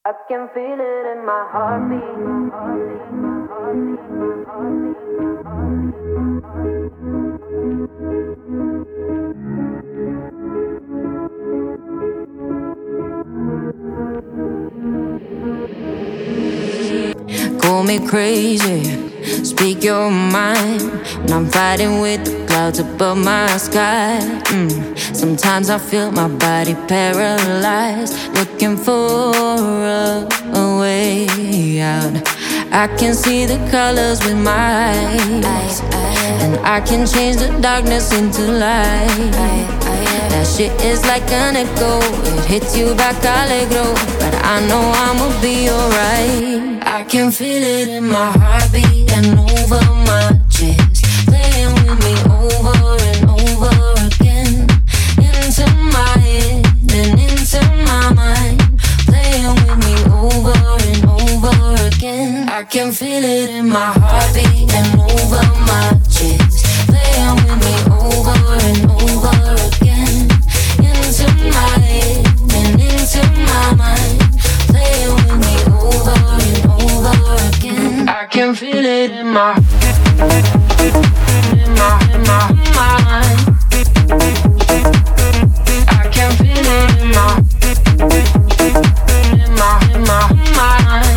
I can feel it in my heartbeat. Call me crazy, speak your mind. When I'm fighting with the clouds above my sky. Sometimes I feel my body paralyzed, looking for a way out. I can see the colors with my eyes, and I can change the darkness into light. That shit is like an echo, it hits you back allegro, but I know I'ma be alright. I can feel it in my heartbeat and over my chest, playing with me over and over again. Into my head and into my mind, playing with me over and over again. I can feel it in my heartbeat and over my chest, playing with me over and over again. Into my head and into my mind, playing with me over and over again. I can feel it in my mind. I can feel it in my mind.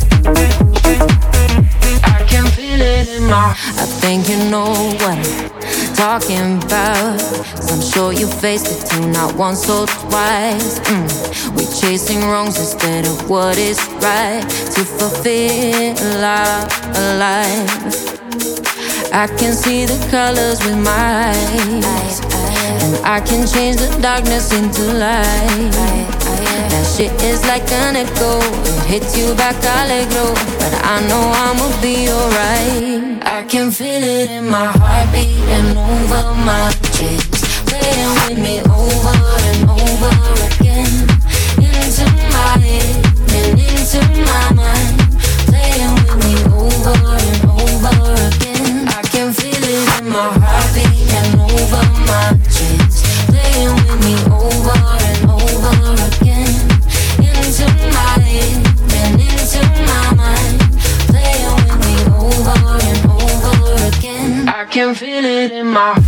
I can feel it in my. I think you know what I'm talking about, 'cause I'm sure you faced it too, not once or twice. We're chasing wrongs instead of what is right to fulfill our life. I can see the colors with my eyes, and I can change the darkness into light. That shit is like an echo, it hits you back allegro, but I know I'ma be alright. I can feel it in my heartbeat and over my chest, playing with me over and over again. Into my head and into my mind, playing with me over and over again. I can feel it in my heartbeat and over my chest, playing with me over and over again. Into my head and into my mind, playing with me over and over again. I can feel it in my